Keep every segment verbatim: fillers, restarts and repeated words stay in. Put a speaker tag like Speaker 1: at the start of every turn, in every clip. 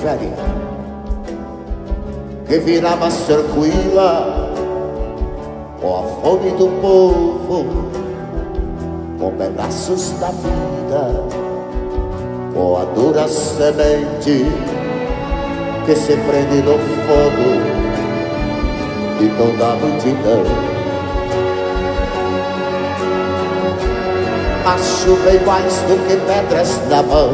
Speaker 1: periferia que virava tranquila com a fome do povo, com pedaços da vida, com a dura semente que se prende no fogo de toda a multidão. Acho bem mais do que pedras na mão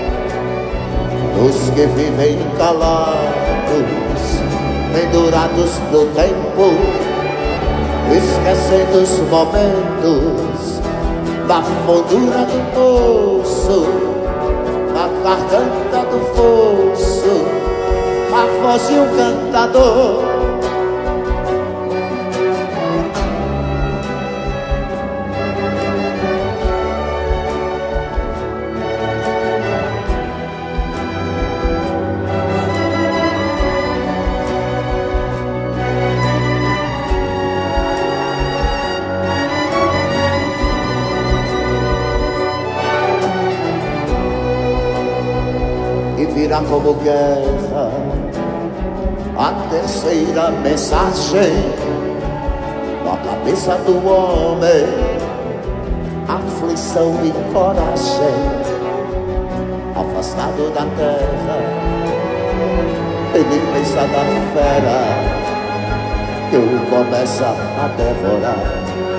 Speaker 1: dos que vivem calados, pendurados no tempo, esquecendo os momentos da fundura do poço, na garganta do fosso, a voz de um cantador. Virá como guerra a terceira mensagem na cabeça do homem, aflição e coragem, afastado da terra, ele pensa da fera que o começa a devorar.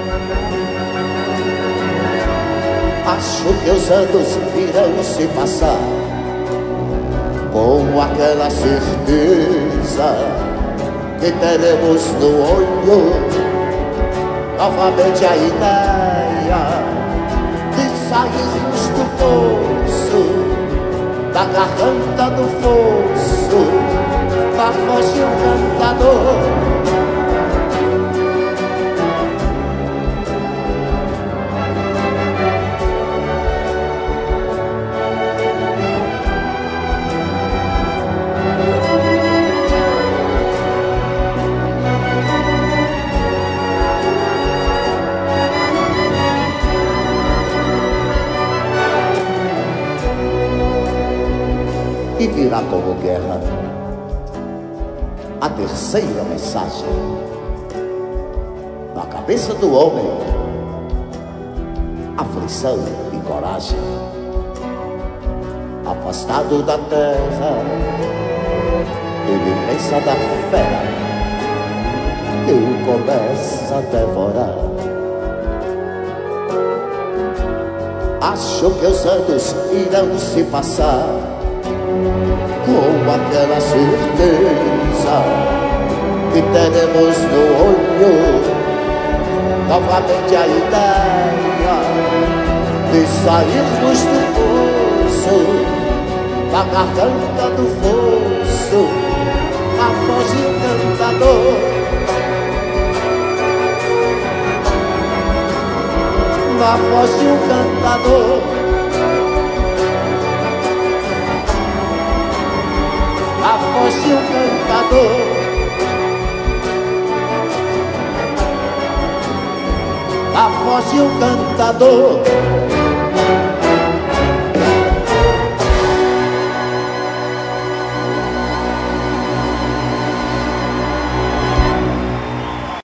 Speaker 1: Acho que os anos irão se passar com aquela certeza que teremos no olho novamente a ideia de sairmos do poço, da garganta do fosso, da voz de um cantador. E virá como guerra a terceira mensagem na cabeça do homem, aflição e coragem, afastado da terra, ele pensa da fera que o começa a devorar. Acho que os anos irão se passar com aquela certeza que teremos no olho novamente a ideia de sairmos do poço, da garganta do fosso, a voz de um cantador, a voz de um cantador. A voz de um cantador, a voz de um cantador.